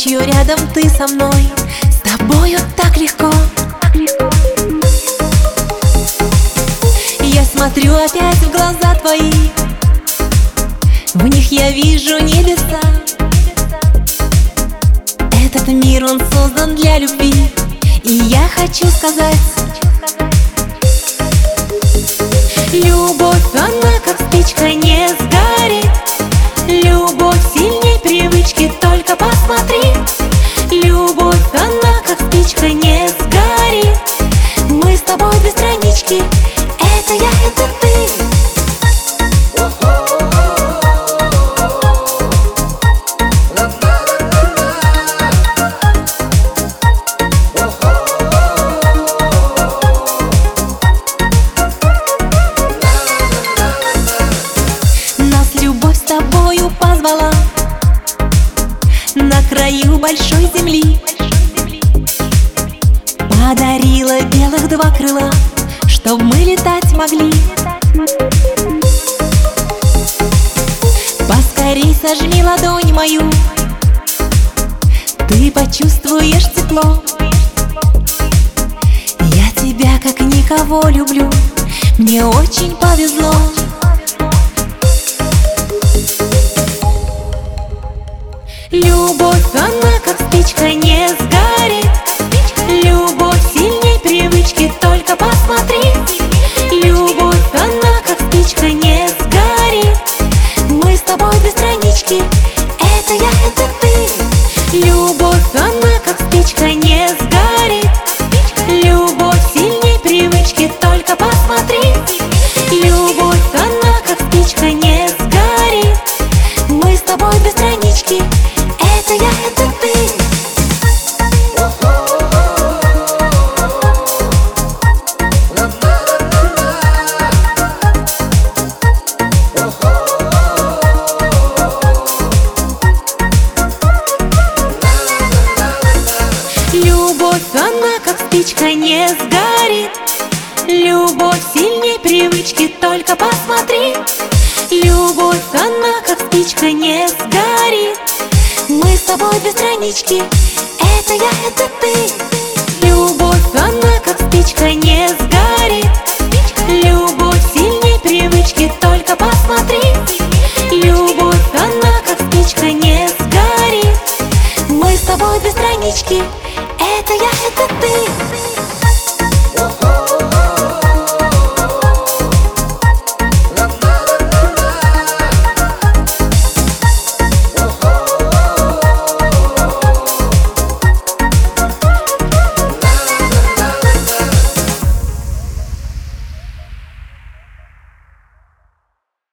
ночью рядом ты со мной, с тобою так легко. Я смотрю опять в глаза твои, в них я вижу небеса. Этот мир, он создан для любви, и я хочу сказать: любовь, она как спичка, не сгорит. Любовь сильней привычки, только посмотри. Любовь, она как спичка, не сгорит. Мы с тобой две странички, это я, это ты. Любовь с тобою позвала на краю большой земли, подарила белых два крыла, чтоб мы летать могли. Поскорей сожми ладонь мою, ты почувствуешь тепло. Я тебя как никого люблю, мне очень повезло. Любовь, она как спичка, не сгорит. Любовь сильней привычки, только посмотри. Любовь, она как спичка, не сгорит. Мы с тобой две странички, это я, это ты. Любовь, она как спичка, не сгорит. Любовь сильней привычки, только посмотри. Любовь, она как спичка, не сгорит. Мы с тобой две странички, это я, это ты. Любовь, она как спичка, не сгорит. Любовь сильней привычки, только посмотри. Любовь, она как спичка, не сгорит. Мы с тобой две странички, это я, это ты. Любовь, она как спичка, не сгорит. Любовь сильней привычки, только посмотри. Любовь, она как спичка, не сгорит. Мы с тобой две странички, это я, это ты.